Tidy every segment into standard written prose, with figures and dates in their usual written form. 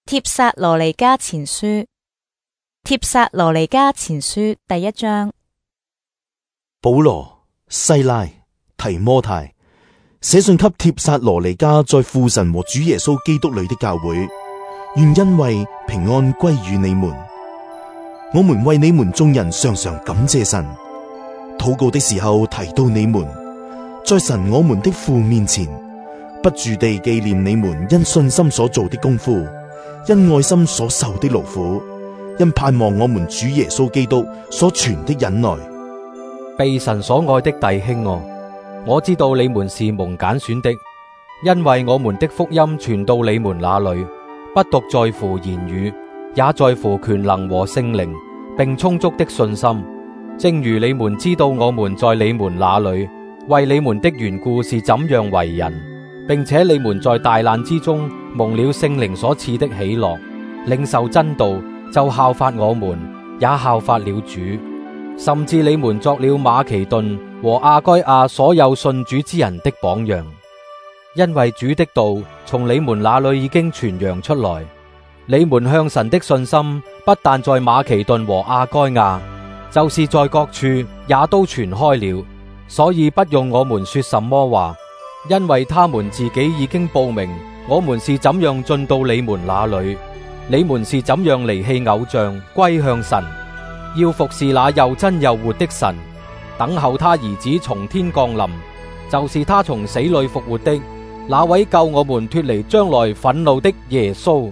帖撒羅尼迦前書，帖撒羅尼迦前書第1章。 保羅、西拉、提摩太寫信給帖撒羅尼迦在父神和主耶穌基督裏的教會，願恩惠平安歸於你們。我們為你們眾人常常感謝神，禱告的時候提到你們，在神我們的父面前，不住地紀念你們因信心所做的功夫，因愛心所受的勞苦，因盼望我們主耶穌基督所存的忍耐。 被神所愛的弟兄啊，我知道你們是蒙揀選的，因為我們的福音傳到你們那裏，不獨在乎言語，也在乎權能和聖靈，並充足的信心。正如你們知道我們在你們那裏為你們的緣故是怎樣為人，並且你們在大難之中蒙了聖靈所賜的喜樂，領受真道，就效法我們，也效法了主。甚至你們作了馬其頓和亞該亞所有信主之人的榜樣，因為主的道從你們那裏已經傳揚出來。你們向神的信心不但在馬其頓和亞該亞，就是在各處也都傳開了，所以不用我們說什麼話，因為他們自己已經報明我們是怎樣進到你們那裏，你們是怎樣離棄偶像歸向神，要服侍那又真又活的神，等候他兒子從天降臨，就是他從死裏復活的那位救我們脫離將來憤怒的耶穌。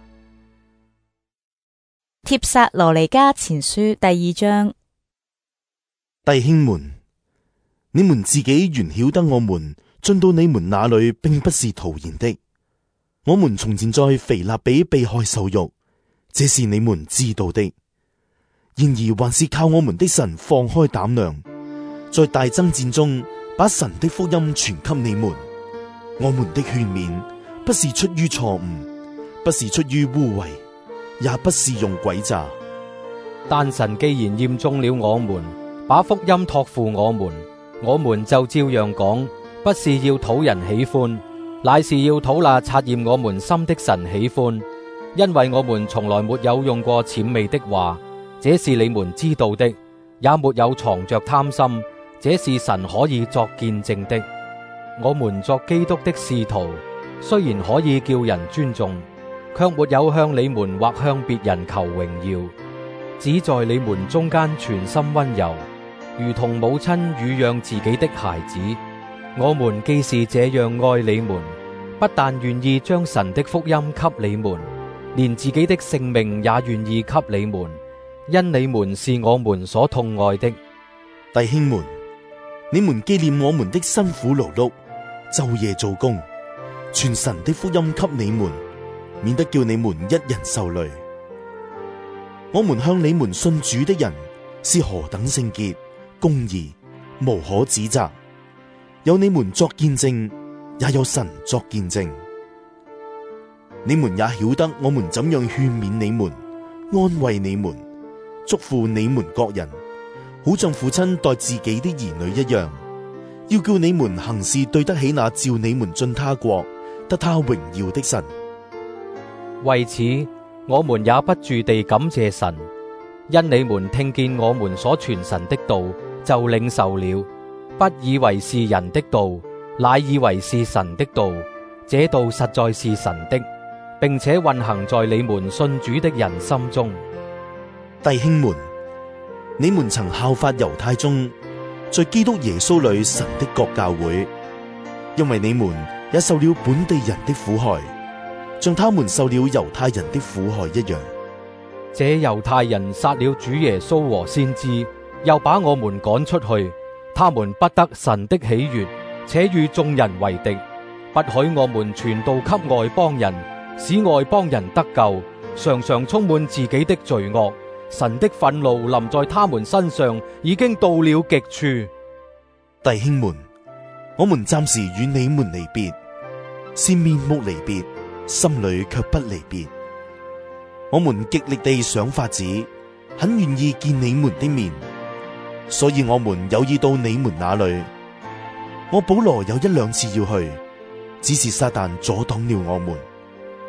帖撒羅尼迦前書第2章。 弟兄們，你們自己原曉得我們進到你們那裏並不是徒然的。我們從前在腓立比被害受辱，這是你們知道的。然而還是靠我們的神放開膽量，在大爭戰中把神的福音傳給你們。我們的勸勉不是出於錯誤，不是出於污穢，也不是用詭詐。 但神既然驗中了我們，把福音託付我們就照樣講，不是要討人喜歡，乃是要討那察驗我們心的神喜歡。因為我們從來沒有用過諂媚的話，這是你們知道的，也沒有藏着貪心，這是神可以作見證的。我們作基督的使徒，雖然可以叫人尊重，卻沒有向你們或向別人求榮耀，只在你們中間全心溫柔，如同母親乳養自己的孩子。我們既是這樣愛你們，不但願意將神的福音給你們，連自己的性命也願意給你們，因你們是我們所痛愛的。 弟兄們，你們紀念我們的辛苦勞碌，晝夜做工，傳神的福音給你們，免得叫你們一人受累。我們向你們信主的人是何等聖潔、公義，無可指責。有你們作見證，也有神作見證。你們也曉得我們怎樣勸勉你們，安慰你們，囑咐你們各人，好像父親待自己的兒女一樣，要叫你們行事對得起那召你們進他國得他榮耀的神。 為此，我們也不住地感謝神，因你們聽見我們所傳神的道，就領受了，不以為是人的道，乃以為是神的道。這道實在是神的，並且運行在你們信主的人心中。 弟兄們，你們曾效法猶太中在基督耶穌裏神的國教會，因為你們也受了本地人的苦害，像他們受了猶太人的苦害一樣。 這猶太人殺了主耶穌和先知，又把我們趕出去，他們不得神的喜悅，且與眾人為敵，不許我們傳道給外邦人，使外邦人得救，常常充滿自己的罪惡。神的憤怒臨在他們身上，已經到了極處。 弟兄們，我們暫時與你們離別，是面目離別，心裏卻不離別。我們極力地想法子，很願意見你們的面，所以我們有意到你們那裏。我保羅有1-2次要去，只是撒旦阻擋了我們。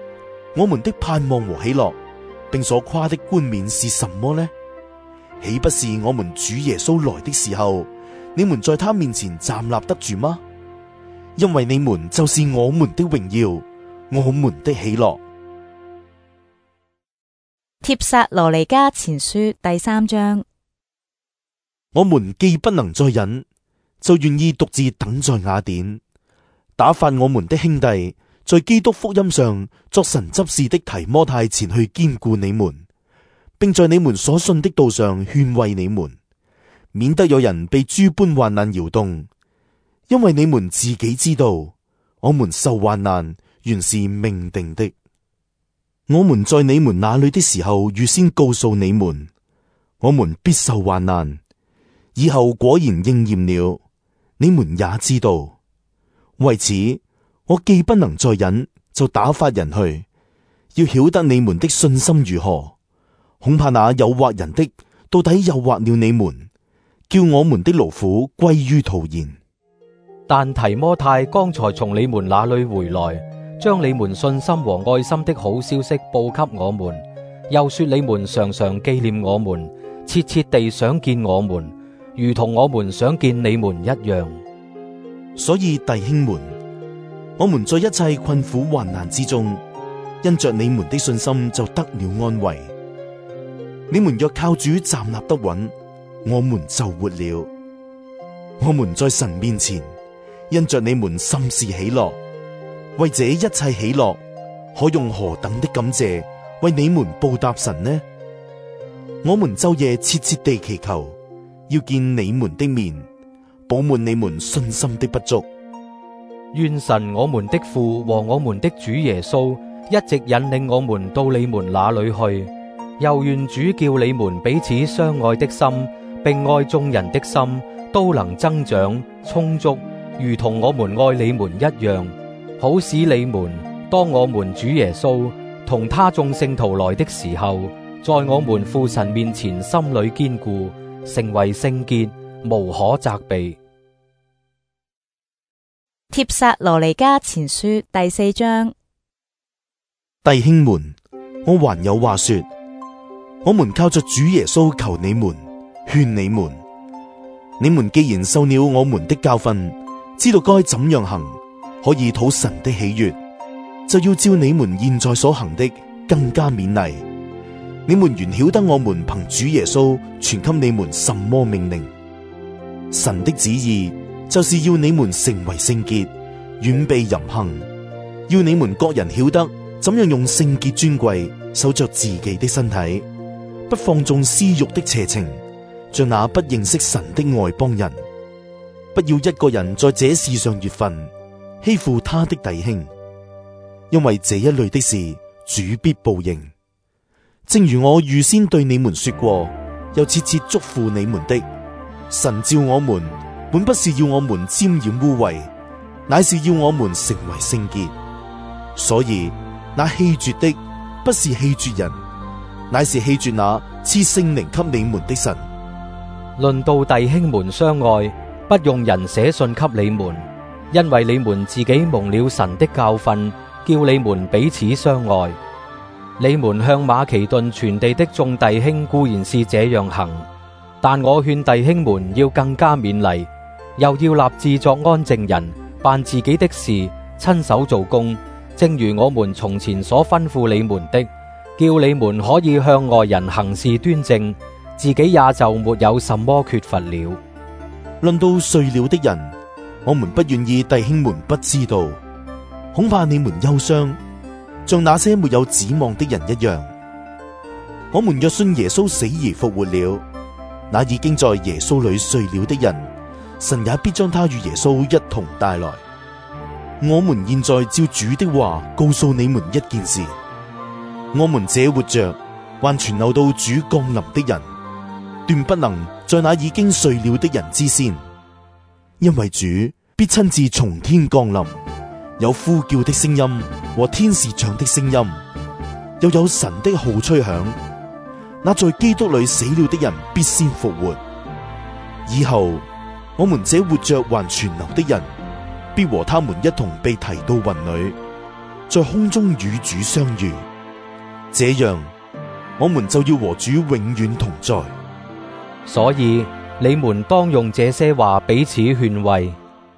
我們的盼望和喜樂，並所誇的冠冕是什麼呢？豈不是我們主耶穌來的時候，你們在他面前站立得住嗎？因為你們就是我們的榮耀，我們的喜樂。 帖撒羅尼迦前書第3章。 我們既不能再忍，就願意獨自等在雅典，打發我們的兄弟在基督福音上作神執事的提摩太前去堅固你們，並在你們所信的道上勸慰你們，免得有人被諸般患難搖動。因為你們自己知道，我們受患難原是命定的。我們在你們那裏的時候，預先告訴你們，我們必受患難。以後果然應驗了，你們也知道。為此，我既不能再忍，就打發人去，要曉得你們的信心如何。恐怕那誘惑人的，到底誘惑了你們，叫我們的勞苦歸於徒然。 但提摩太剛才從你們那裏回來，將你們信心和愛心的好消息報給我們，又說你們常常紀念我們，切切地想見我們，如同我們想見你們一樣。 所以弟兄們，我們在一切困苦患難之中，因着你們的信心就得了安慰。你們若靠主站立得穩，我們就活了。我們在神面前，因着你們甚是喜樂，為這一切喜樂，可用何等的感謝為你們報答神呢？我們晝夜切切地祈求，要見你們的面，補滿你們信心的不足。 願神我們的父和我們的主耶穌一直引領我們到你們那裏去，又願主叫你們彼此相愛的心，並愛眾人的心，都能增長充足，如同我們愛你們一樣，好使你們當我們主耶穌同他眾聖徒來的時候，在我們父神面前心裏堅固，成為聖潔，無可責備。 帖撒羅尼迦前書第4章。 弟兄們，我還有話說，我們靠着主耶穌求你們，勸你們，你們既然受了我們的教訓，知道該怎樣行，可以討神的喜悅，就要照你們現在所行的更加勉勵。你們原曉得我們憑主耶穌傳給你們什麼命令。神的旨意就是要你們成為聖潔，遠避淫行，要你們各人曉得怎樣用聖潔尊貴守着自己的身體，不放縱私欲的邪情，像那不認識神的外邦人。不要一個人在這事上越分，欺負他的弟兄，因為這一類的事主必報應。正如我預先對你們說過，又切切囑咐你們的，神召我們本不是要我們沾染污穢，乃是要我們成為聖潔。所以那棄絕的不是棄絕人，乃是棄絕那賜聖靈給你們的神。 論到弟兄們相愛，不用人寫信給你們，因為你們自己蒙了神的教訓，叫你們彼此相愛。你們向馬其頓全地的眾弟兄固然是這樣行，但我勸弟兄們要更加勉勵，又要立志作安靜人，辦自己的事，親手做工，正如我們從前所吩咐你們的，叫你們可以向外人行事端正，自己也就沒有什麼缺乏了。 論到睡了的人，我們不願意弟兄們不知道，恐怕你們憂傷，像那些沒有指望的人一樣。我們若信耶穌死而復活了，那已經在耶穌裏睡了的人，神也必將他與耶穌一同帶來。我們現在照主的話告訴你們一件事，我們這活着還存留到主降臨的人，斷不能在那已經睡了的人之先，因為主必親自從天降臨，有呼叫的聲音和天使長的聲音，又有神的號吹響。那在基督裏死了的人必先復活，以後我們這活着還存留的人，必和他們一同被提到雲裏， 在空中與主相遇，這樣我們就要和主永遠同在。 所以你們當用這些話彼此勸慰。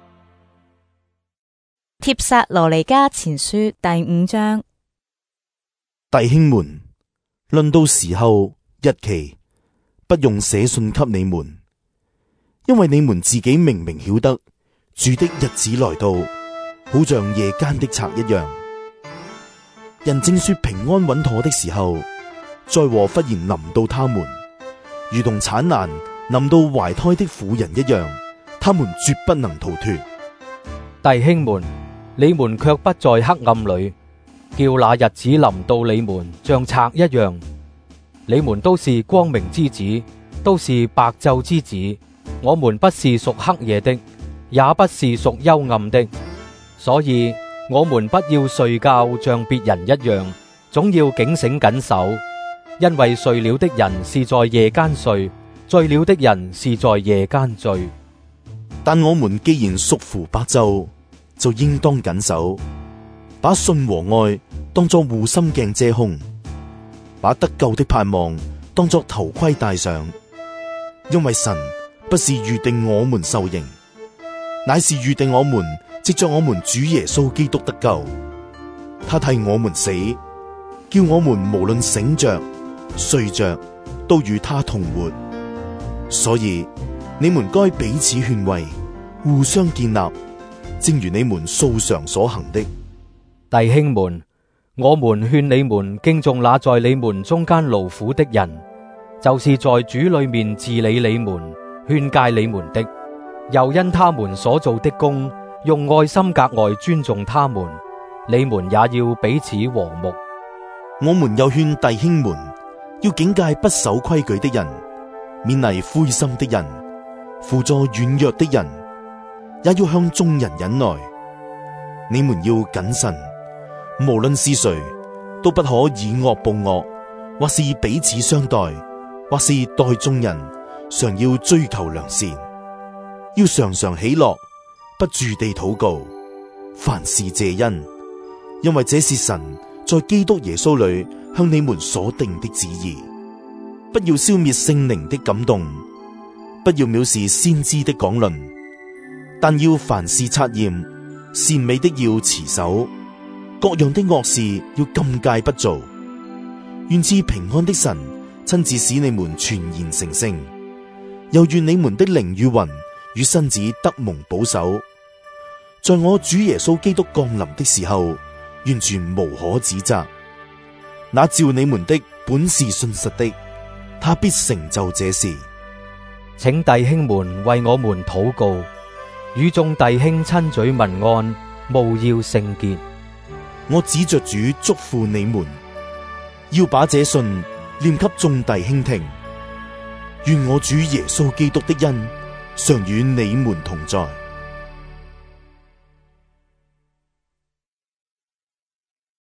帖撒羅尼迦前書第5章。 弟兄們，論到時候日期，不用寫信給你們，因為你們自己明明曉得主的日子來到，好像夜間的賊一樣。人正說平安穩妥的時候，災禍忽然臨到他們，如同產難臨到懷胎的婦人一樣，他們絕不能逃脫。 弟兄們，你們卻不在黑暗裏，叫那日子臨到你們像賊一樣。你們都是光明之子，都是白晝之子。我們不是屬黑夜的，也不是屬幽暗的。所以我們不要睡覺像別人一樣，總要警醒緊守。因為睡了的人是在夜間睡，醉了的人是在夜間醉。 但我們既然屬乎白晝，就應當緊守，把信和愛當作護心鏡遮胸，把得救的盼望當作頭盔戴上。因為神不是預定我們受刑，乃是預定我們藉着我們主耶穌基督得救。他替我們死，叫我們無論醒着睡着，都與他同活。所以你們該彼此勸慰，互相建立，正如你們素常所行的。 弟兄們，我們勸你們敬重那在你們中間勞苦的人，就是在主裏面治理你們、勸誡你們的，又因他們所做的工，用愛心格外尊重他們。你們也要彼此和睦。 我們又勸弟兄們要警戒不守規矩的人，勉勵灰心的人，扶助軟弱的人，也要向眾人忍耐。你們要謹慎，無論是誰，都不可以惡報惡，或是彼此相待，或是待眾人，常要追求良善，要常常喜樂，不住地禱告，凡事謝恩，因為這是神在基督耶穌裏向你們所定的旨意。不要消滅聖靈的感動，不要藐視先知的講論，但要凡事察驗，善美的要持守，各樣的惡事要禁戒不做。願賜平安的神親自使你們全然成聖，又願你們的靈與魂與身子得蒙保守，在我主耶穌基督降臨的時候，完全無可指責。那召你們的本是信實的，他必成就這事。 請弟兄們為我們禱告，與眾弟兄親嘴問安，務要聖潔。 我指着主囑咐你們，要把這信念給眾弟兄聽。願我主耶穌基督的恩常與你們同在。